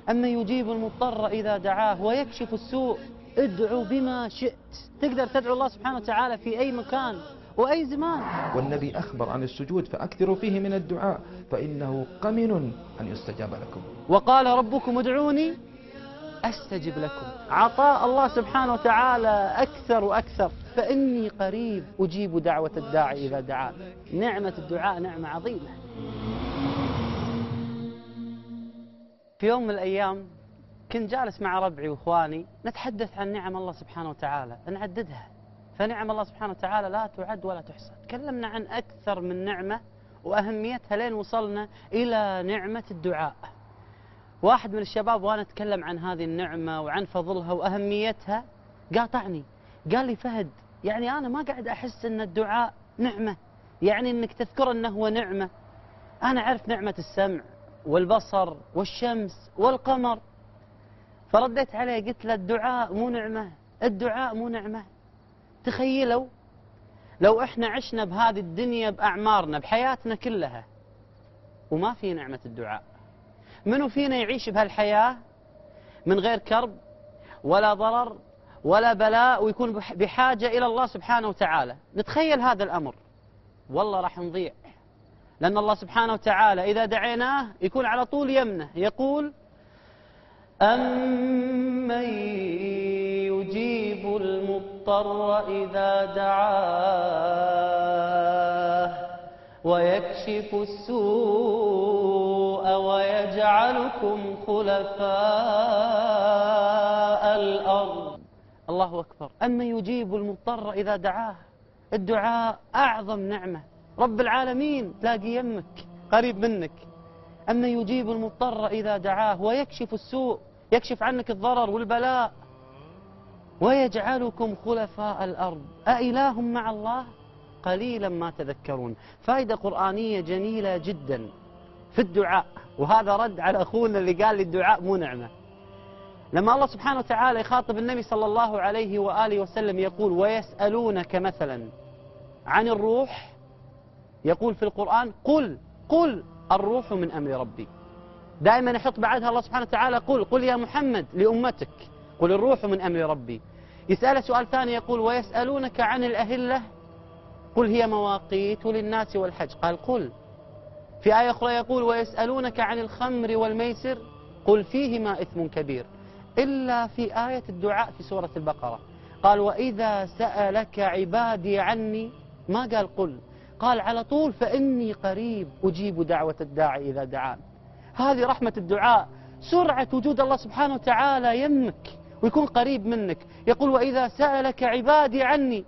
أما يجيب المضطر إذا دعاه ويكشف السوء. ادعو بما شئت، تقدر تدعو الله سبحانه وتعالى في أي مكان وأي زمان. والنبي أخبر عن السجود فأكثروا فيه من الدعاء فإنه قمن أن يستجاب لكم. وقال ربكم ادعوني أستجب لكم. عطاء الله سبحانه وتعالى أكثر وأكثر، فإني قريب أجيب دعوة الداعي إذا دعان. نعمة الدعاء نعمة عظيمة. في يوم من الأيام كنت جالس مع ربعي وإخواني نتحدث عن نعم الله سبحانه وتعالى، نعددها، فنعم الله سبحانه وتعالى لا تعد ولا تحصى. تكلمنا عن أكثر من نعمة وأهميتها لين وصلنا إلى نعمة الدعاء. واحد من الشباب وأنا أتكلم عن هذه النعمة وعن فضلها وأهميتها قاطعني، قال لي فهد، يعني أنا ما قاعد أحس أن الدعاء نعمة، يعني أنك تذكر أنه هو نعمة. أنا أعرف نعمة السمع والبصر والشمس والقمر. فرديت عليه قلت له الدعاء مو نعمة، الدعاء مو نعمة. تخيلوا لو إحنا عشنا بهذه الدنيا بأعمارنا بحياتنا كلها وما في نعمة الدعاء، منو فينا يعيش بهالحياة من غير كرب ولا ضرر ولا بلاء ويكون بحاجة إلى الله سبحانه وتعالى؟ نتخيل هذا الأمر، والله راح نضيع. لأن الله سبحانه وتعالى إذا دعيناه يكون على طول يمنه، يقول أمن يجيب المضطر إذا دعاه ويكشف السوء ويجعلكم خلفاء الأرض. الله أكبر. أمن يجيب المضطر إذا دعاه. الدعاء أعظم نعمة. رب العالمين تلاقي يمك قريب منك. أما يجيب المضطر إذا دعاه ويكشف السوء، يكشف عنك الضرر والبلاء. ويجعلكم خلفاء الأرض أإله مع الله قليلا ما تذكرون. فائدة قرآنية جميلة جدا في الدعاء، وهذا رد على أخونا اللي قال لي الدعاء مو نعمة. لما الله سبحانه وتعالى يخاطب النبي صلى الله عليه وآله وسلم يقول ويسألونك مثلا عن الروح، يقول في القرآن قل الروح من أمر ربي. دائما يحط بعدها الله سبحانه وتعالى قل يا محمد لأمتك قل الروح من أمر ربي. يسأله سؤال ثاني يقول ويسألونك عن الأهلة قل هي مواقيت للناس والحج، قال قل. في آية أخرى يقول ويسألونك عن الخمر والميسر قل فيهما إثم كبير. إلا في آية الدعاء في سورة البقرة قال وإذا سألك عبادي عني، ما قال قل، قال على طول فإني قريب أجيب دعوة الداعي إذا دعان. هذه رحمة الدعاء، سرعة وجود الله سبحانه وتعالى يمك ويكون قريب منك. يقول وإذا سألك عبادي عني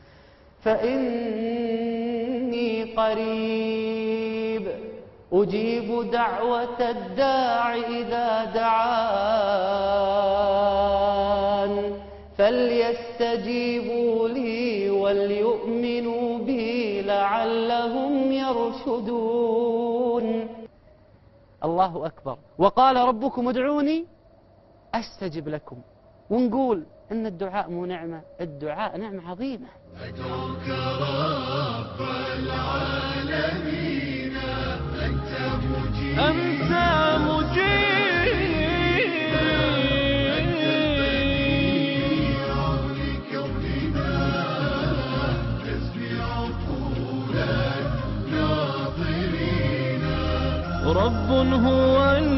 فإني قريب أجيب دعوة الداعي إذا دعان فليستجيبوا لي وليؤمنوا بي لعلهم يرشدون. الله أكبر. وقال ربكم ادعوني أستجب لكم. ونقول إن الدعاء مو نعمة، الدعاء نعمة عظيمة. أدعوك رب العالمين أنت مجيب، أنت مجيب، أنت بديع لكوننا تسمع قول الناظرين. رب هو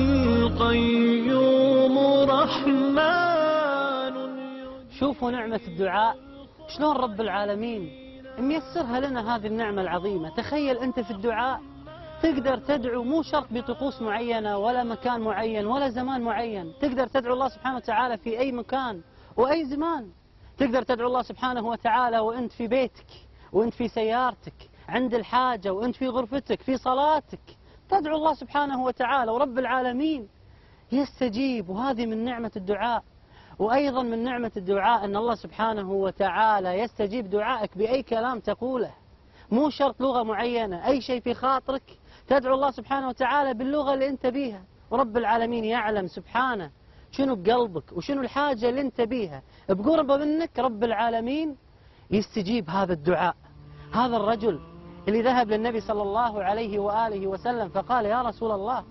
القيوم رحمن. شوفوا نعمة الدعاء شلون رب العالمين ميسرها لنا هذه النعمة العظيمة. تخيل أنت في الدعاء تقدر تدعو، مو شرط بطقوس معينة ولا مكان معين ولا زمان معين، تقدر تدعو الله سبحانه وتعالى في أي مكان وأي زمان. تقدر تدعو الله سبحانه وتعالى وأنت في بيتك وأنت في سيارتك عند الحاجة وأنت في غرفتك في صلاتك، تدعو الله سبحانه وتعالى ورب العالمين يستجيب. وهذه من نعمة الدعاء. وأيضا من نعمة الدعاء أن الله سبحانه وتعالى يستجيب دعائك بأي كلام تقوله، مو شرط لغة معينة، أي شيء في خاطرك تدعو الله سبحانه وتعالى باللغة اللي أنت بيها، ورب العالمين يعلم سبحانه شنو بقلبك وشنو الحاجة اللي أنت بيها، بقرب منك رب العالمين يستجيب هذا الدعاء. هذا الرجل اللي ذهب للنبي صلى الله عليه وآله وسلم فقال يا رسول الله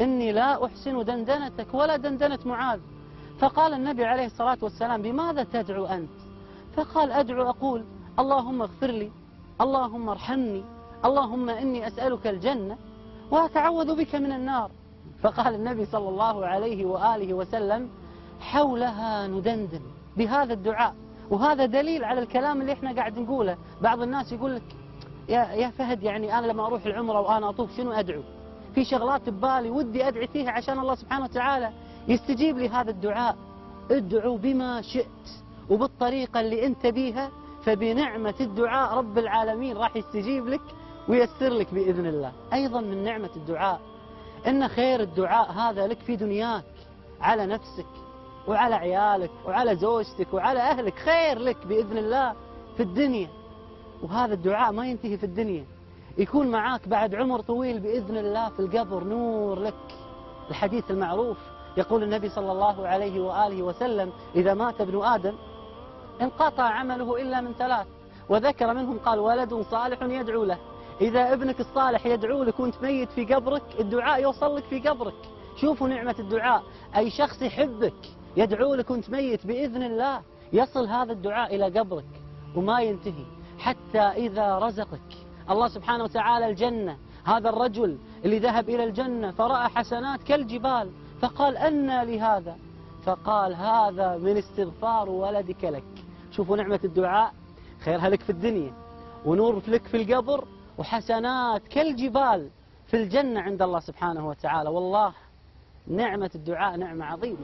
إني لا أحسن دندنتك ولا دندنة معاذ. فقال النبي عليه الصلاة والسلام: بماذا تدعو أنت؟ فقال: أدعو أقول: اللهم اغفر لي، اللهم ارحمني، اللهم إني أسألك الجنة وأتعوذ بك من النار. فقال النبي صلى الله عليه وآله وسلم: حولها ندندن بهذا الدعاء. وهذا دليل على الكلام اللي احنا قاعد نقوله. بعض الناس يقول لك: يا فهد، يعني أنا لما أروح العمرة وأنا أطوف شنو أدعو؟ في شغلات ببالي ودي أدعي فيها عشان الله سبحانه وتعالى يستجيب لي هذا الدعاء. ادعو بما شئت وبالطريقة اللي أنت بيها، فبنعمة الدعاء رب العالمين راح يستجيب لك ويسر لك بإذن الله. أيضا من نعمة الدعاء إن خير الدعاء هذا لك في دنياك، على نفسك وعلى عيالك وعلى زوجتك وعلى أهلك، خير لك بإذن الله في الدنيا. وهذا الدعاء ما ينتهي في الدنيا، يكون معاك بعد عمر طويل بإذن الله في القبر نور لك. الحديث المعروف يقول النبي صلى الله عليه وآله وسلم: إذا مات ابن آدم انقطع عمله إلا من ثلاث، وذكر منهم قال: ولد صالح يدعو له. إذا ابنك الصالح يدعو لك وانت ميت في قبرك، الدعاء يوصل لك في قبرك. شوفوا نعمة الدعاء. أي شخص يحبك يدعو لك وانت ميت، بإذن الله يصل هذا الدعاء إلى قبرك وما ينتهي حتى إذا رزقك الله سبحانه وتعالى الجنة. هذا الرجل اللي ذهب إلى الجنة فرأى حسنات كالجبال، فقال: أنى لهذا؟ فقال: هذا من استغفار ولدك لك. شوفوا نعمة الدعاء، خيرها لك في الدنيا ونور لك في القبر وحسنات كالجبال في الجنة عند الله سبحانه وتعالى. والله نعمة الدعاء نعمة عظيمة.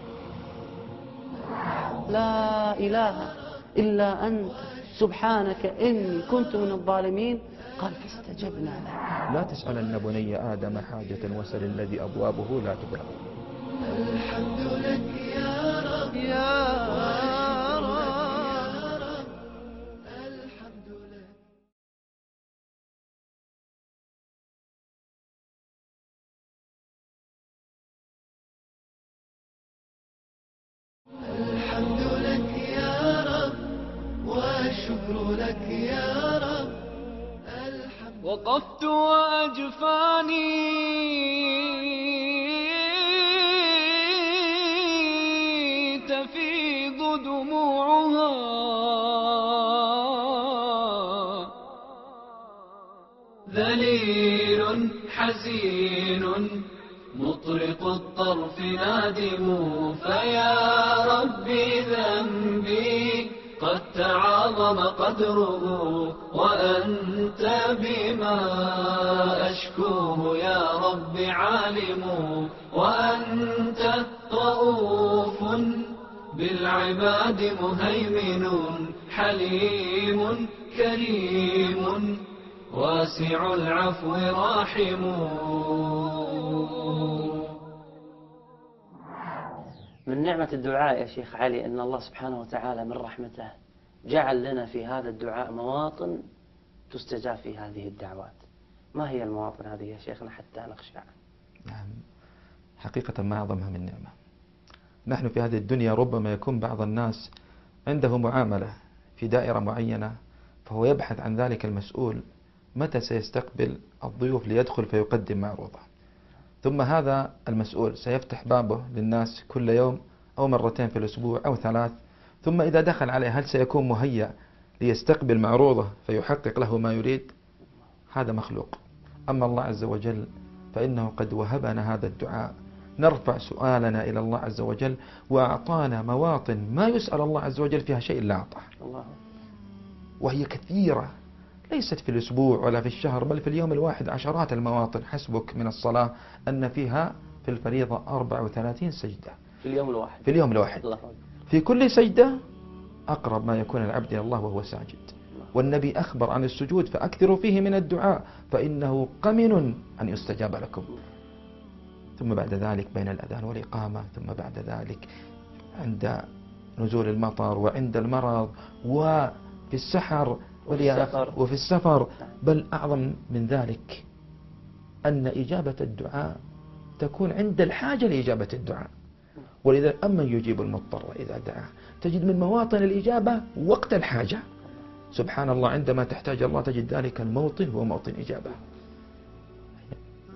لا إله إلا أنت سبحانك إني كنت من الظالمين. قال: فاستجبنا له. لا تسألن بني آدم حاجة وسل الذي أبوابه لا تغلق. الحمد لك يا رب يا رب، الحمد لك. الحمد لك يا رب والشكر لك يا رب. وقفت وأجفاني تفيض دموعها، ذليل حزين مطرق الطرف نادم، فيا ربي ذنبي قد تعاظم قدره، وأنت بما أشكوه يا رب عالم، وأنت رؤوف بالعباد مهيمن، حليم كريم واسع العفو راحم. من نعمة الدعاء يا شيخ علي أن الله سبحانه وتعالى من رحمته جعل لنا في هذا الدعاء مواطن تستجاب في هذه الدعوات. ما هي المواطن هذه يا شيخنا حتى نخشع؟ نعم، حقيقة ما أعظمها من نعمة. نحن في هذه الدنيا ربما يكون بعض الناس عنده معاملة في دائرة معينة، فهو يبحث عن ذلك المسؤول متى سيستقبل الضيوف ليدخل فيقدم معروضه، ثم هذا المسؤول سيفتح بابه للناس كل يوم أو مرتين في الأسبوع أو ثلاث، ثم إذا دخل عليه هل سيكون مهيأ ليستقبل معروضه فيحقق له ما يريد؟ هذا مخلوق. أما الله عز وجل فإنه قد وهبنا هذا الدعاء، نرفع سؤالنا إلى الله عز وجل وأعطانا مواطن ما يسأل الله عز وجل فيها شيء إلا أعطاه، وهي كثيرة، ليست في الأسبوع ولا في الشهر، بل في اليوم الواحد عشرات المواطن. حسبك من الصلاة أن فيها في الفريضة 34 سجدة في اليوم الواحد. في اليوم الواحد. الله. في كل سجدة أقرب ما يكون العبد إلى الله وهو ساجد. والنبي أخبر عن السجود: فأكثروا فيه من الدعاء فإنه قمن أن يستجاب لكم. ثم بعد ذلك بين الأذان والإقامة، ثم بعد ذلك عند نزول المطر وعند المرض وفي السحر وفي السفر. بل أعظم من ذلك أن إجابة الدعاء تكون عند الحاجة لإجابة الدعاء. ولذا أمن يجيب المضطر إذا دعاه، تجد من مواطن الإجابة وقت الحاجة. سبحان الله، عندما تحتاج الله تجد ذلك الموطن هو موطن إجابة.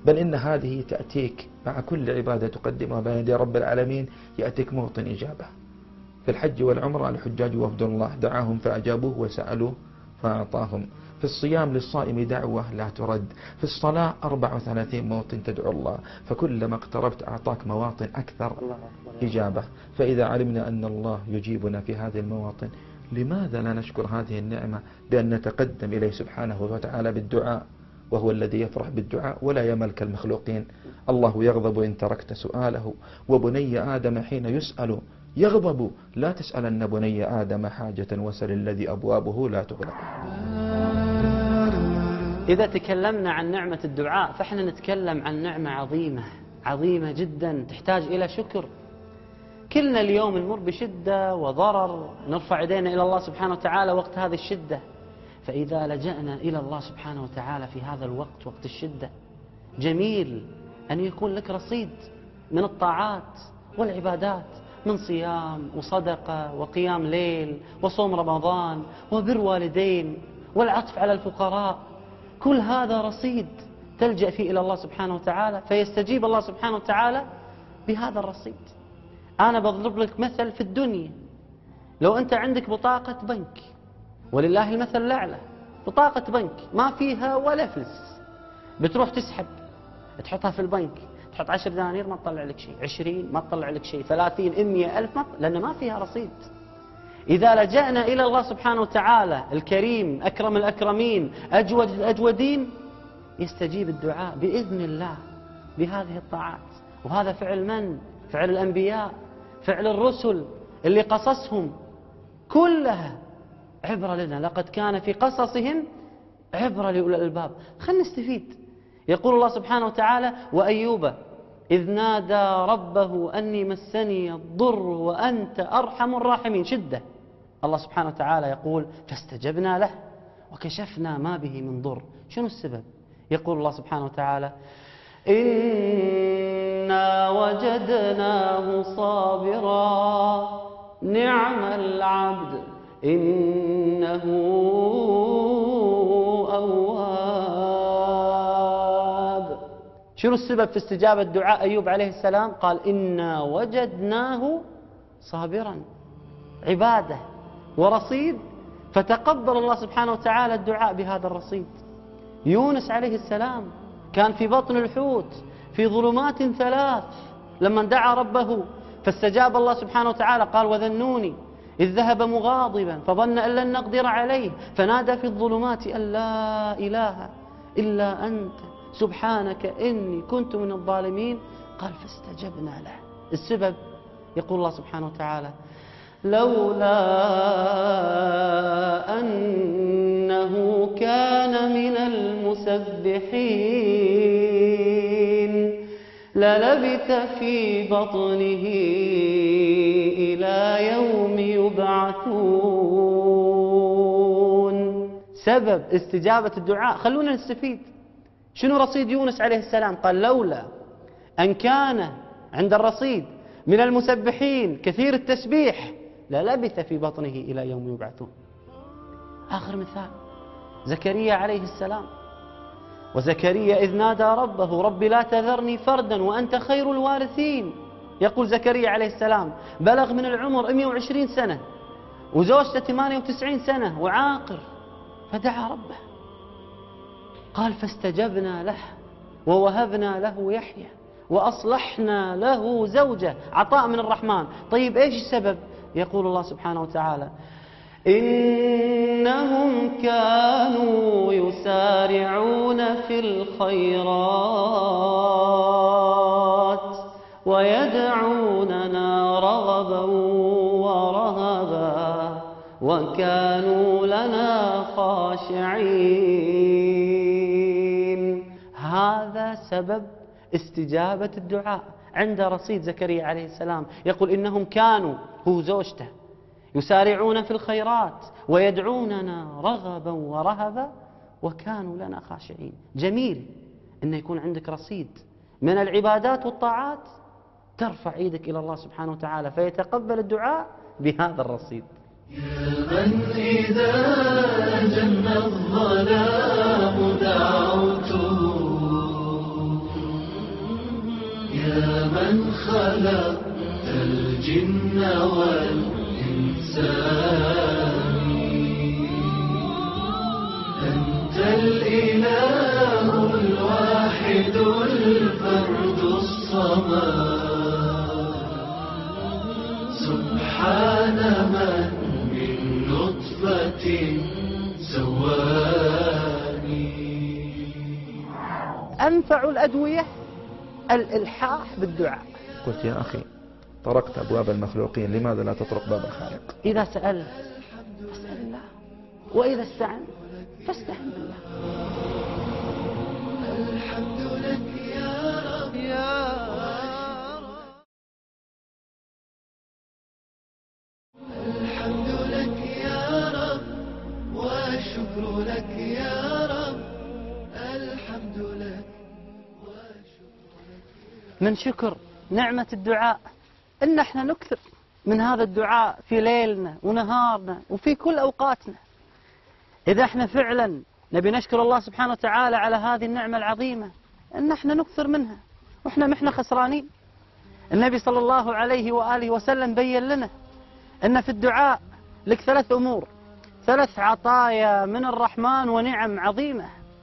بل إن هذه تأتيك مع كل عبادة تقدمها بين يدي رب العالمين، يأتيك موطن إجابة. في الحج والعمرة الحجاج وفد الله دعاهم فأجابوه وسألوه فأعطاهم. في الصيام للصائم دعوة لا ترد. في الصلاة 34 موطن تدعو الله، فكلما اقتربت أعطاك مواطن أكثر إجابة. فإذا علمنا أن الله يجيبنا في هذه المواطن، لماذا لا نشكر هذه النعمة بأن نتقدم إليه سبحانه وتعالى بالدعاء، وهو الذي يفرح بالدعاء ولا يمل كالمخلوقين. الله يغضب إن تركت سؤاله، وبني آدم حين يسأل يغضب. لا تسألن بني آدم حاجة وسل الذي أبوابه لا تغلق. إذا تكلمنا عن نعمة الدعاء فإحنا نتكلم عن نعمة عظيمة عظيمة جدا تحتاج إلى شكر. كلنا اليوم نمر بشدة وضرر، نرفع يدينا إلى الله سبحانه وتعالى وقت هذه الشدة. فإذا لجأنا إلى الله سبحانه وتعالى في هذا الوقت، وقت الشدة، جميل أن يكون لك رصيد من الطاعات والعبادات، من صيام وصدقة وقيام ليل وصوم رمضان وبر والدين والعطف على الفقراء. كل هذا رصيد تلجأ فيه إلى الله سبحانه وتعالى، فيستجيب الله سبحانه وتعالى بهذا الرصيد. أنا بضرب لك مثل في الدنيا. لو أنت عندك بطاقة بنك، ولله المثل الأعلى، بطاقة بنك ما فيها ولا فلس، بتروح تسحب تحطها في البنك، تحط 10 دنانير ما تطلع لك شيء، 20 ما تطلع لك شيء، 30 100 ألف لأن ما فيها رصيد. إذا لجأنا إلى الله سبحانه وتعالى الكريم أكرم الأكرمين أجود الأجودين، يستجيب الدعاء بإذن الله بهذه الطاعات. وهذا فعل من؟ فعل الأنبياء، فعل الرسل اللي قصصهم كلها عبرة لنا. لقد كان في قصصهم عبرة لأولي الألباب. خلنا نستفيد. يقول الله سبحانه وتعالى: وأيوب إذ نادى ربه أني مسني الضر وأنت أرحم الراحمين. شدة. الله سبحانه وتعالى يقول: فاستجبنا له وكشفنا ما به من ضر. شنو السبب؟ يقول الله سبحانه وتعالى: إنا وجدناه صابرا نعم العبد إنه أواب. شنو السبب في استجابة دعاء أيوب عليه السلام؟ قال: إنا وجدناه صابرا، عبادة ورصيد، فتقبل الله سبحانه وتعالى الدعاء بهذا الرصيد. يونس عليه السلام كان في بطن الحوت في ظلمات 3 لما دعا ربه فاستجاب الله سبحانه وتعالى. قال: وذنوني إذ ذهب مغاضبا فظن أن لن نقدر عليه فنادى في الظلمات أن لا إله إلا أنت سبحانك إني كنت من الظالمين. قال: فاستجبنا له. السبب يقول الله سبحانه وتعالى: لولا أنه كان من المسبحين للبث في بطنه إلى يوم يبعثون. سبب استجابة الدعاء. خلونا نستفيد. شنو رصيد يونس عليه السلام؟ قال: لولا أن كان عند الرصيد من المسبحين كثير التسبيح للبث في بطنه إلى يوم يبعثون. آخر مثال زكريا عليه السلام. وزكريا إذ نادى ربه رب لا تذرني فردا وأنت خير الوارثين. يقول زكريا عليه السلام بلغ من العمر 120 سنة وزوجته 98 سنة وعاقر، فدعا ربه. قال: فاستجبنا له ووهبنا له يحيى وأصلحنا له زوجه. عطاء من الرحمن. طيب إيش السبب؟ يقول الله سبحانه وتعالى: إنهم كانوا يسارعون في الخيرات ويدعوننا رغبا ورهبا وكانوا لنا خاشعين. هذا سبب استجابة الدعاء عند رصيد زكريا عليه السلام. يقول: إنهم كانوا، هو زوجته، يسارعون في الخيرات ويدعوننا رغبا ورهبا وكانوا لنا خاشعين. جميل أن يكون عندك رصيد من العبادات والطاعات، ترفع ايدك إلى الله سبحانه وتعالى فيتقبل الدعاء بهذا الرصيد. يا من إذا جن الظلام دعوته يا من خلقت الجن والإنسان أنت الإله الواحد الفرد الصمد سبحان من من نطفة سواني. أنفع الأدوية الإلحاح بالدعاء. قلت يا أخي طرقت أبواب المخلوقين، لماذا لا تطرق باب الخالق؟ إذا سألت فاسأل الله، وإذا استعنت فاستعن بالله. الحمد لك يا رب يا رب، الحمد لك يا رب والشكر لك يا رب، الحمد لك والشكر لك. من شكر نعمة الدعاء إن احنا نكثر من هذا الدعاء في ليلنا ونهارنا وفي كل أوقاتنا. إذا احنا فعلا نبي نشكر الله سبحانه وتعالى على هذه النعمة العظيمة إن احنا نكثر منها، واحنا محنا خسرانين. النبي صلى الله عليه وآله وسلم بين لنا أن في الدعاء لك 3 أمور، 3 عطايا من الرحمن ونعم عظيمة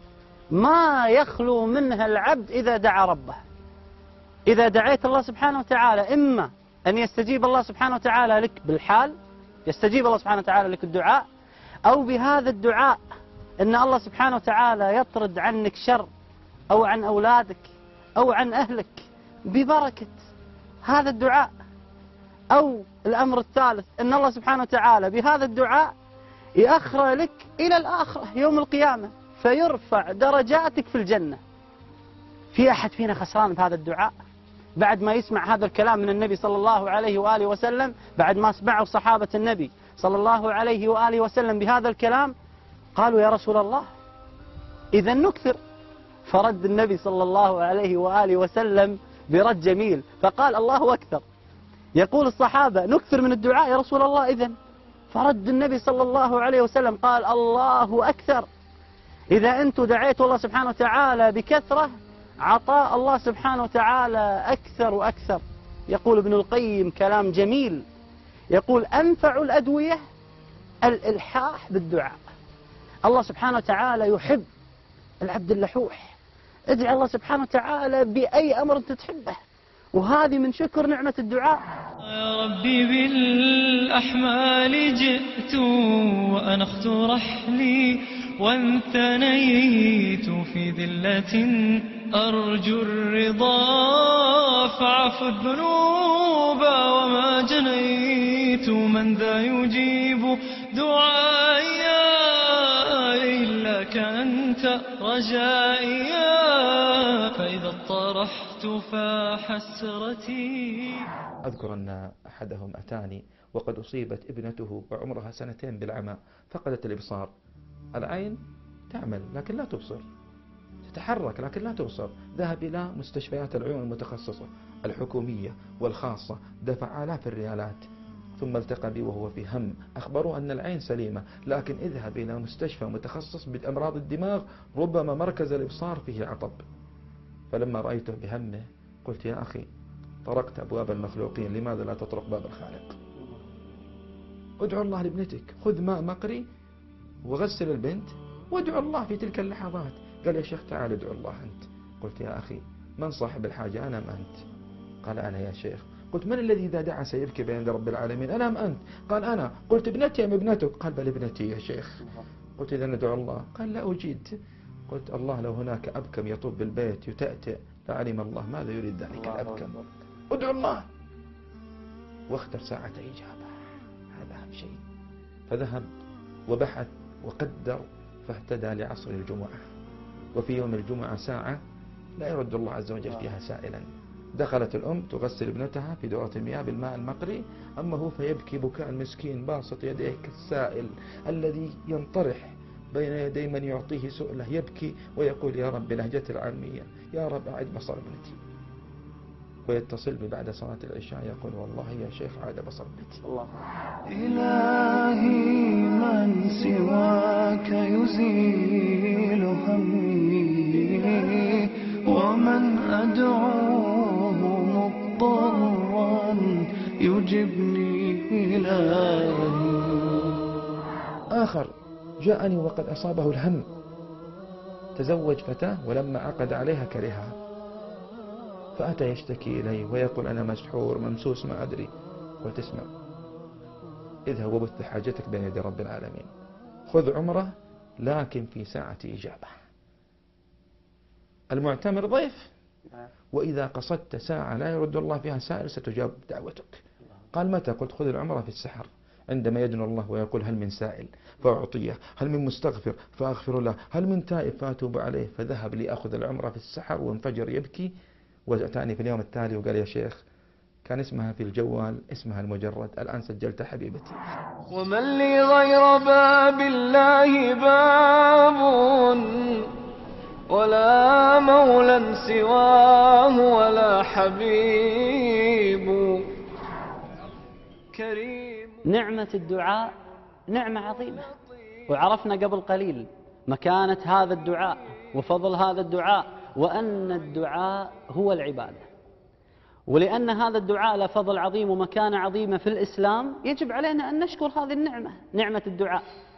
ما يخلو منها العبد إذا دعا ربه. إذا دعيت الله سبحانه وتعالى إما أن يستجيب الله سبحانه وتعالى لك بالحال، يستجيب الله سبحانه وتعالى لك الدعاء، أو بهذا الدعاء أن الله سبحانه وتعالى يطرد عنك شر أو عن أولادك أو عن أهلك ببركة هذا الدعاء. أو الأمر الثالث أن الله سبحانه وتعالى بهذا الدعاء يأخر لك إلى الآخرة يوم القيامة فيرفع درجاتك في الجنة. في أحد فينا خسران بهذا الدعاء؟ بعد ما يسمع هذا الكلام من النبي صلى الله عليه وآله وسلم، بعد ما سمعوا صحابة النبي صلى الله عليه وآله وسلم بهذا الكلام، قالوا يا رسول الله إذا نكثر. فرد النبي صلى الله عليه وآله وسلم برد جميل فقال الله أكثر. يقول الصحابة نكثر من الدعاء يا رسول الله إذن؟ فرد النبي صلى الله عليه وسلم قال الله أكثر. إذا أنتم دعيتوا الله سبحانه وتعالى بكثرة عطاء الله سبحانه وتعالى أكثر وأكثر. يقول ابن القيم كلام جميل، يقول أنفع الأدوية الإلحاح بالدعاء. الله سبحانه وتعالى يحب العبد اللحوح. ادعي الله سبحانه وتعالى بأي أمر أنت تحبه، وهذه من شكر نعمة الدعاء. يا ربي بالأحمال جئت وأنخت رحلي وانثنيت في ذلة أرجو الرضا فاعف الذنوب وما جنيت. من ذا يجيب دعائي إلا أنت رجائي فإذا اطرحت فحسرتي. أذكر أن أحدهم أتاني وقد أصيبت ابنته وعمرها 2 بالعمى، فقدت الإبصار. العين تعمل لكن لا تبصر، تتحرك لكن لا تبصر. ذهب إلى مستشفيات العيون المتخصصة الحكومية والخاصة، دفع آلاف الريالات، ثم التقى بي وهو في هم. أخبروه أن العين سليمة، لكن اذهب إلى مستشفى متخصص بأمراض الدماغ، ربما مركز الإبصار فيه عطب. فلما رأيته بهمه قلت يا أخي طرقت أبواب المخلوقين، لماذا لا تطرق باب الخالق؟ ادعو الله لابنتك، خذ ماء مقري وغسل البنت وادعو الله في تلك اللحظات. قال يا شيخ تعال ادعو الله أنت. قلت يا أخي من صاحب الحاجة، أنا أم أنت؟ قال أنا يا شيخ. قلت من الذي إذا دعا سيبكي بين رب العالمين، أنا أم أنت؟ قال أنا. قلت ابنتي أم ابنتك؟ قال بل ابنتي يا شيخ. قلت إذا ندعو الله؟ قال لا أجيد. قلت الله لو هناك أبكم يطوف بالبيت يتأتئ لعلم الله ماذا يريد ذلك الأبكم. ادعو الله واختر ساعة إجابة، هذا أهم شيء. فذهب وبحث وقدر فاهتدى لعصر الجمعة، وفي يوم الجمعة ساعة لا يرد الله عز وجل فيها سائلا. دخلت الأم تغسل ابنتها في دورة المياه بالماء المقري، أما هو فيبكي بكاء المسكين باسط يديه كالسائل الذي ينطرح بين يدي من يعطيه سؤله، يبكي ويقول يا رب بلهجة العامية يا رب أعد بصر ابنتي. ويتصل بي بعد صلاة العشاء يقول والله يا شيخ عاد بصر ابنتي. إلهي من سواك يزيل همي ومن أدعوه مضطرا يجبني إلهي. آخر جاءني وقد أصابه الهم، تزوج فتاة ولما عقد عليها كرهها، فأتى يشتكي إلي ويقول أنا مسحور ممسوس ما أدري. قلت اسمع، اذهب وبث حاجتك بين يدي رب العالمين، خذ عمره لكن في ساعة إجابة. المعتمر ضيف، وإذا قصدت ساعة لا يرد الله فيها سائل ستجاب دعوتك. قال متى؟ قلت خذ العمرة في السحر، عندما يدنو الله ويقول هل من سائل فأعطيه، هل من مستغفر فأغفر له، هل من تائب فأتوب عليه. فذهب لأخذ العمرة في السحر وانفجر يبكي، وأتاني في اليوم التالي وقال يا شيخ كان اسمها في الجوال اسمها المجرد، الآن سجلت حبيبتي. ومن لي غير باب الله باب، ولا مولى سواه ولا حبيب كريم. نعمة الدعاء نعمة عظيمة، وعرفنا قبل قليل مكانة هذا الدعاء وفضل هذا الدعاء، وأن الدعاء هو العبادة. ولأن هذا الدعاء له فضل عظيم ومكانة عظيمة في الإسلام، يجب علينا أن نشكر هذه النعمة، نعمة الدعاء.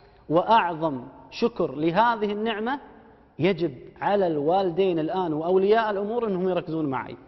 وأعظم شكر لهذه النعمة يجب على الوالدين الآن وأولياء الأمور أنهم يركزون معي.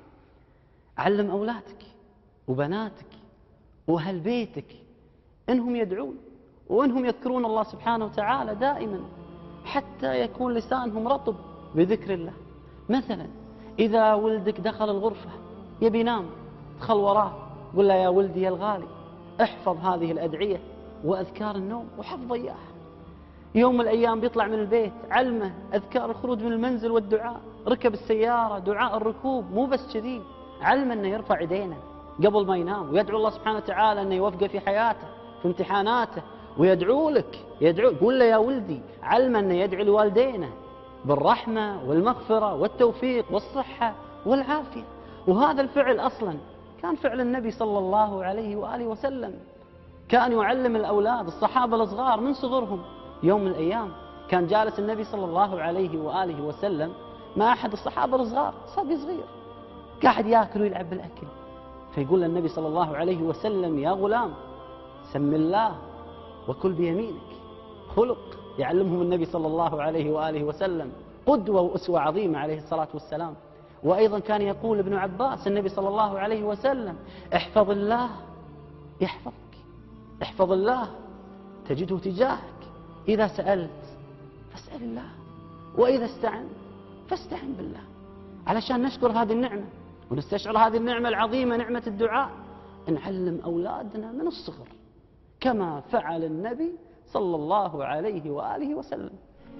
علم أولادك وبناتك وأهل بيتك أنهم يدعون وأنهم يذكرون الله سبحانه وتعالى دائما، حتى يكون لسانهم رطب بذكر الله. مثلا إذا ولدك دخل الغرفة يبي ينام، ادخل وراه قل له يا ولدي يا الغالي احفظ هذه الأدعية وأذكار النوم، وحفظ إياها. يوم من الأيام بيطلع من البيت علمه أذكار الخروج من المنزل والدعاء، ركب السيارة دعاء الركوب. مو بس كذي، علمه أنه يرفع يدينه قبل ما ينام ويدعو الله سبحانه وتعالى أنه يوفقه في حياته في امتحاناته، ويدعو لك، يدعو. قل له يا ولدي، علمه أنه يدعو لوالدينه بالرحمة والمغفرة والتوفيق والصحة والعافية. وهذا الفعل أصلا كان فعل النبي صلى الله عليه وآله وسلم، كان يعلم الأولاد الصحابة الصغار من صغرهم. يوم من الأيام كان جالس النبي صلى الله عليه وآله وسلم مع أحد الصحابة الصغار، صبي صغير قاعد يأكل ويلعب بالأكل، فيقول النبي صلى الله عليه وسلم يا غلام سم الله وكل بيمينك. خلق يعلمهم النبي صلى الله عليه وآله وسلم، قدوة وأسوة عظيمة عليه الصلاة والسلام. وأيضا كان يقول ابن عباس النبي صلى الله عليه وسلم احفظ الله يحفظك، احفظ الله تجده تجاهك، إذا سألت فاسأل الله، وإذا استعنت فاستعن بالله. علشان نشكر هذه النعمة ونستشعر هذه النعمة العظيمة نعمة الدعاء، نعلم أولادنا من الصغر كما فعل النبي صلى الله عليه وآله وسلم.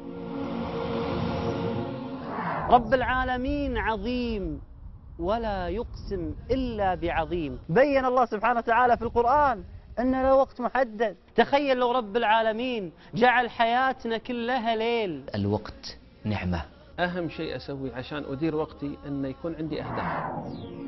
رب العالمين عظيم ولا يقسم إلا بعظيم. بين الله سبحانه وتعالى في القرآن أن له وقت محدد. تخيل لو رب العالمين جعل حياتنا كلها ليل. الوقت نعمة. أهم شيء أسوي عشان أدير وقتي أن يكون عندي أهداف.